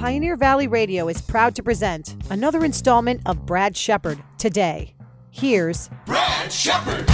Pioneer Valley Radio is proud to present another installment of Brad Shepard Today. Here's Brad Shepard.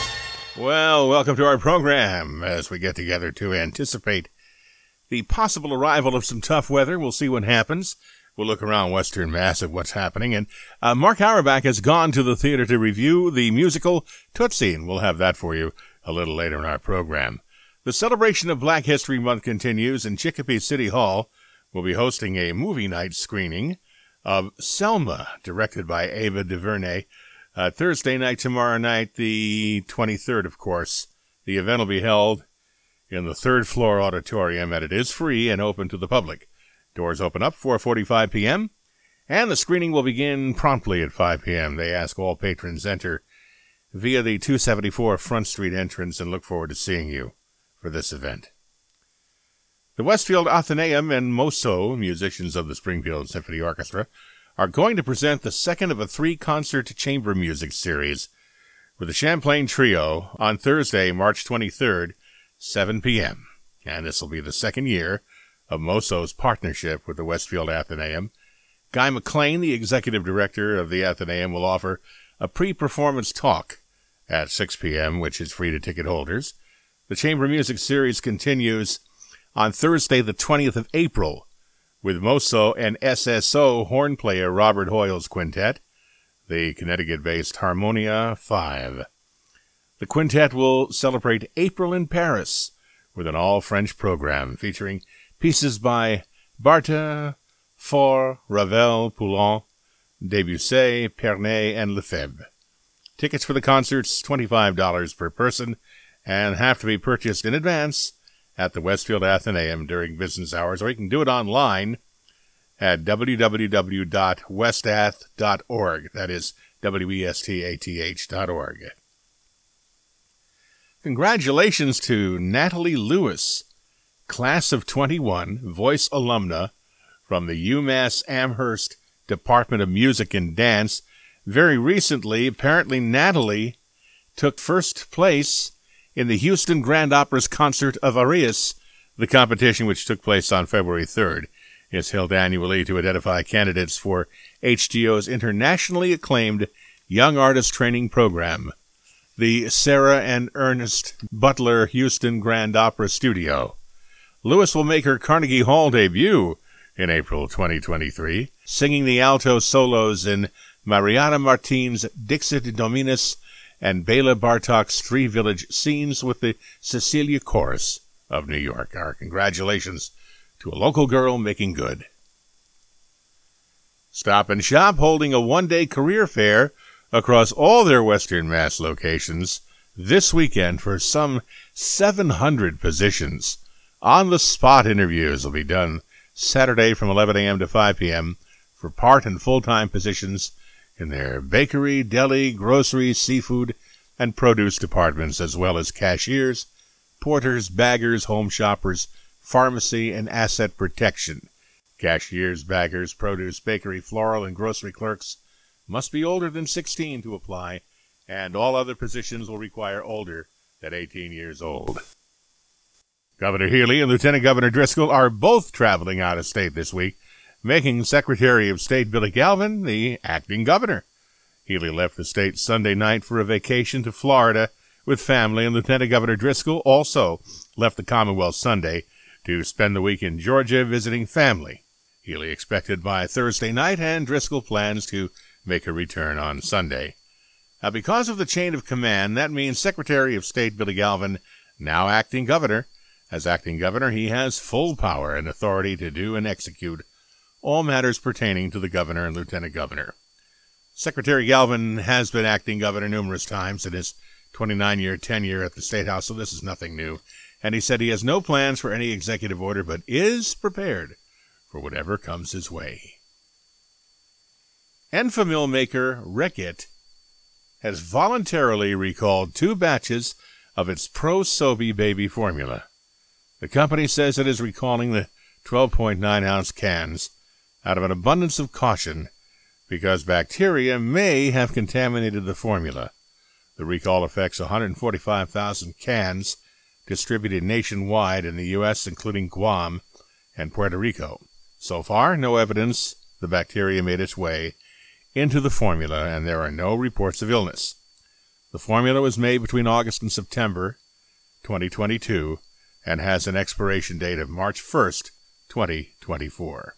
Well, welcome to our program as we get together to anticipate the possible arrival of some tough weather. We'll see what happens. We'll look around Western Mass at what's happening. And Mark Auerbach has gone to the theater to review the musical Tootsie, and we'll have that for you a little later in our program. The celebration of Black History Month continues, and Chicopee City Hall will be hosting a movie night screening of Selma, directed by Ava DuVernay, Thursday night, tomorrow night, the 23rd, of course. The event will be held in the third floor auditorium, and it is free and open to the public. Doors open up 4:45 p.m., and the screening will begin promptly at 5 p.m. They ask all patrons enter via the 274 Front Street entrance and look forward to seeing you for this event. The Westfield Athenaeum and Mosso, musicians of the Springfield Symphony Orchestra, are going to present the second of a three-concert chamber music series with the Champlain Trio on Thursday, March 23rd, 7 p.m. And this will be the second year of Mosso's partnership with the Westfield Athenaeum. Guy McLean, the executive director of the Athenaeum, will offer a pre-performance talk at 6 p.m., which is free to ticket holders. The chamber music series continues on Thursday, the 20th of April, with Mosso and SSO horn player Robert Hoyle's quintet, the Connecticut-based Harmonia 5. The quintet will celebrate April in Paris with an all-French program featuring pieces by Barthes, Faure, Ravel, Poulenc, Debussy, Pernet, and Lefebvre. Tickets for the concerts, $25 per person, and have to be purchased in advance at the Westfield Athenaeum during business hours, or you can do it online at www.westath.org. That is westath.org. Congratulations to Natalie Lewis, class of 21, voice alumna from the UMass Amherst Department of Music and Dance. Very recently, apparently Natalie took first place in the Houston Grand Opera's Concert of Arias. The competition, which took place on February 3rd, is held annually to identify candidates for HGO's internationally acclaimed Young Artist Training Program, the Sarah and Ernest Butler Houston Grand Opera Studio. Lewis will make her Carnegie Hall debut in April 2023, singing the alto solos in Mariana Martin's Dixit Dominus and Bela Bartok's Three Village Scenes with the Cecilia Chorus of New York. Our congratulations to a local girl making good. Stop and Shop, holding a one-day career fair across all their Western Mass locations this weekend for some 700 positions. On-the-spot interviews will be done Saturday from 11 a.m. to 5 p.m. for part and full-time positions in their bakery, deli, grocery, seafood, and produce departments, as well as cashiers, porters, baggers, home shoppers, pharmacy, and asset protection. Cashiers, baggers, produce, bakery, floral, and grocery clerks must be older than 16 to apply, and all other positions will require older than 18 years old. Governor Healy and Lieutenant Governor Driscoll are both traveling out of state this week, making Secretary of State Billy Galvin the acting governor. Healy left the state Sunday night for a vacation to Florida with family, and Lieutenant Governor Driscoll also left the Commonwealth Sunday to spend the week in Georgia visiting family. Healy expected by Thursday night, and Driscoll plans to make a return on Sunday. Now, because of the chain of command, that means Secretary of State Billy Galvin, now acting governor. As acting governor, he has full power and authority to do and execute all matters pertaining to the governor and lieutenant governor. Secretary Galvin has been acting governor numerous times in his 29-year tenure at the State House, so this is nothing new. And he said he has no plans for any executive order, but is prepared for whatever comes his way. Enfamil maker Reckitt has voluntarily recalled 2 batches of its Pro Sobe baby formula. The company says it is recalling the 12.9-ounce cans out of an abundance of caution because bacteria may have contaminated the formula. The recall affects 145,000 cans distributed nationwide in the U.S., including Guam and Puerto Rico. So far, no evidence the bacteria made its way into the formula, and there are no reports of illness. The formula was made between August and September 2022 and has an expiration date of March 1st, 2024.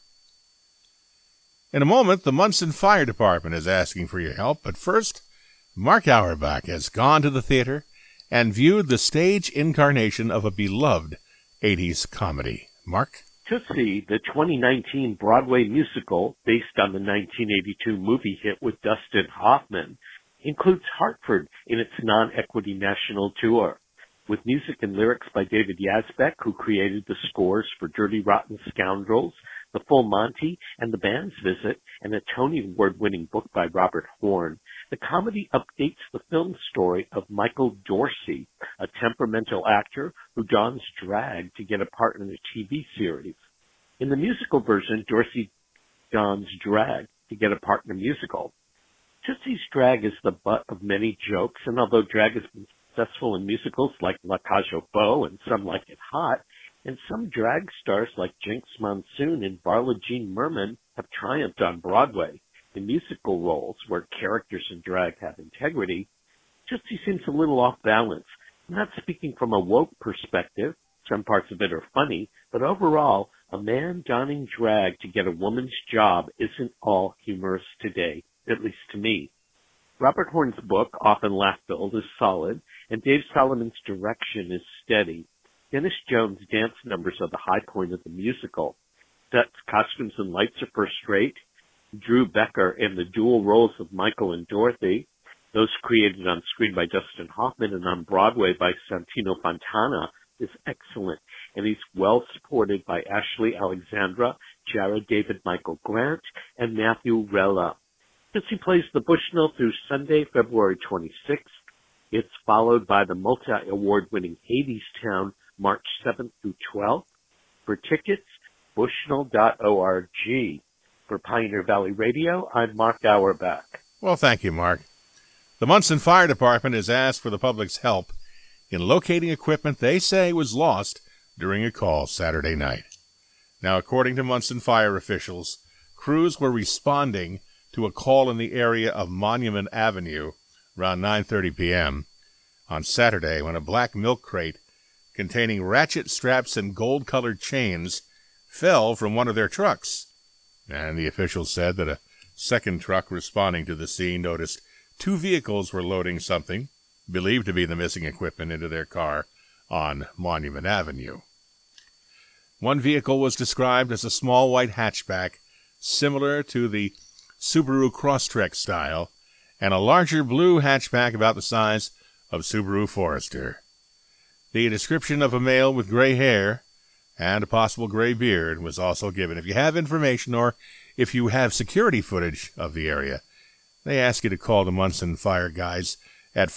In a moment, the Munson Fire Department is asking for your help, but first, Mark Auerbach has gone to the theater and viewed the stage incarnation of a beloved 80s comedy. Mark? Tootsie, the 2019 Broadway musical based on the 1982 movie hit with Dustin Hoffman, includes Hartford in its non-equity national tour, with music and lyrics by David Yazbek, who created the scores for Dirty Rotten Scoundrels, The Full Monty, and The Band's Visit, and a Tony Award-winning book by Robert Horn. The comedy updates the film story of Michael Dorsey, a temperamental actor who dons drag to get a part in a TV series. In the musical version, Dorsey dons drag to get a part in a musical. Tootsie's drag is the butt of many jokes, and although drag has been successful in musicals like La Cage aux Folles and Some Like It Hot, and some drag stars like Jinx Monsoon and Varla Jean Merman have triumphed on Broadway. In musical roles where characters in drag have integrity, Tootsie seems a little off balance. I'm not speaking from a woke perspective. Some parts of it are funny, but overall, a man donning drag to get a woman's job isn't all humorous today, at least to me. Robert Horn's book, often laugh-filled, is solid, and Dave Solomon's direction is steady. Dennis Jones' dance numbers are the high point of the musical. Sets, costumes, and lights are first-rate. Drew Becker in the dual roles of Michael and Dorothy, those created on screen by Dustin Hoffman and on Broadway by Santino Fontana, is excellent, and he's well supported by Ashley Alexandra, Jared David Michael Grant, and Matthew Rella. Tootsie plays the Bushnell through Sunday, February 26th. It's followed by the multi-award-winning Hadestown, March 7th through 12th. For tickets, bushnell.org. For Pioneer Valley Radio, I'm Mark Auerbach. Well, thank you, Mark. The Munson Fire Department has asked for the public's help in locating equipment they say was lost during a call Saturday night. Now, according to Munson Fire officials, crews were responding to a call in the area of Monument Avenue around 9:30 p.m. on Saturday when a black milk crate containing ratchet straps and gold-colored chains fell from one of their trucks. And the officials said that a second truck responding to the scene noticed two vehicles were loading something, believed to be the missing equipment, into their car on Monument Avenue. One vehicle was described as a small white hatchback, similar to the Subaru Crosstrek style, and a larger blue hatchback about the size of Subaru Forester. The description of a male with gray hair and a possible gray beard was also given. If you have information or if you have security footage of the area, they ask you to call the Munson Fire Guys at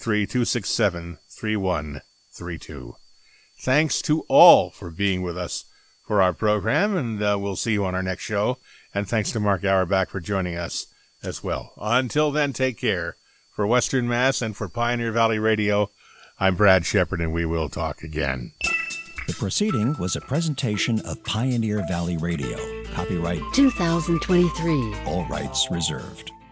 413-267-3132. Thanks to all for being with us for our program, and we'll see you on our next show. And thanks to Mark Auerbach for joining us as well. Until then, take care. For Western Mass and for Pioneer Valley Radio, I'm Brad Shepard, and we will talk again. The proceeding was a presentation of Pioneer Valley Radio. Copyright 2023. All rights reserved.